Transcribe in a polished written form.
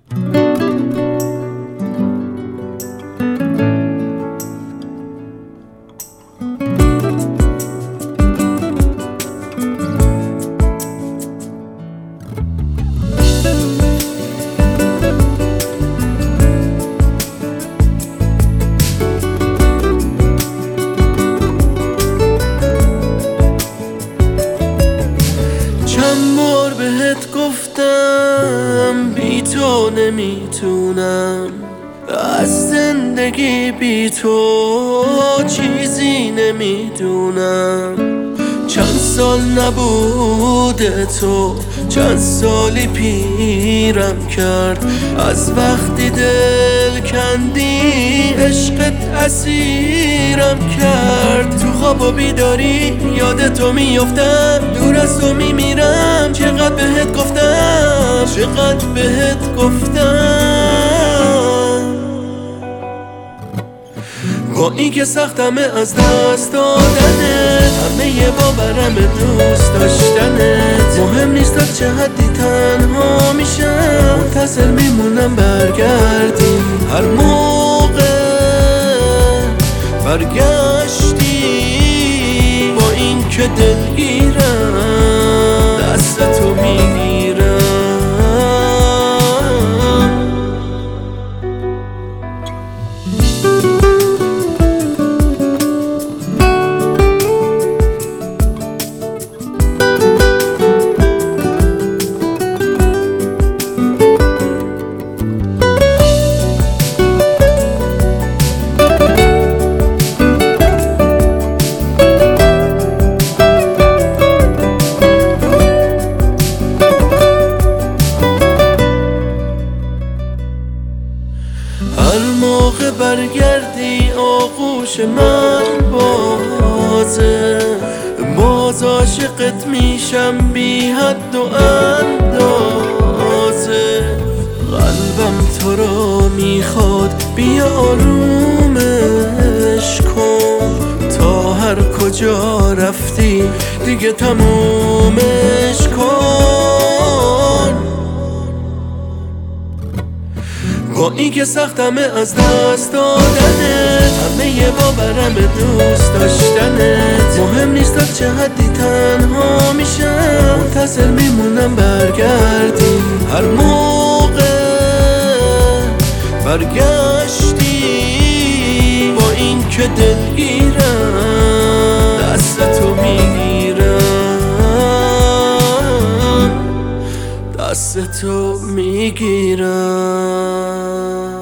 چند بار بهت گفتم بی تو نمیتونم، از زندگی بی تو چیزی نمیدونم. چند سال نبوده تو، چند سالی پیرم کرد، از وقتی دل کندی عشقت اسیرم کرد. تو خواب و بیداری یاد تو میافتم، دور از تو میمیرم. چقدر بهت گفتم، چقدر بهت گفتم. با این که سختمه از دست دادنه، همه باورم دوست داشتنت. مهم نیست تا چه حدی تنها میشم، منتظر میمونم برگردی. هر موقع برگشتی با این که دلگیرم، دست تو میگیرم. هر موقع برگردی آغوش من بازه، باز عاشقت میشم بی حد و اندازه. قلبم تو رو میخواد، بیا آرومش کن. تا هر کجا رفتی دیگه تمومش کن. با این که سختمه از دست دادنه، همه باورم دوست داشتنت. مهم نیست تا چه حدی تنها میشم، منتظر میمونم برگردی. هر موقع برگشتی با این که دلگیرم، دست تو میگیرم، دست تو میگیرم.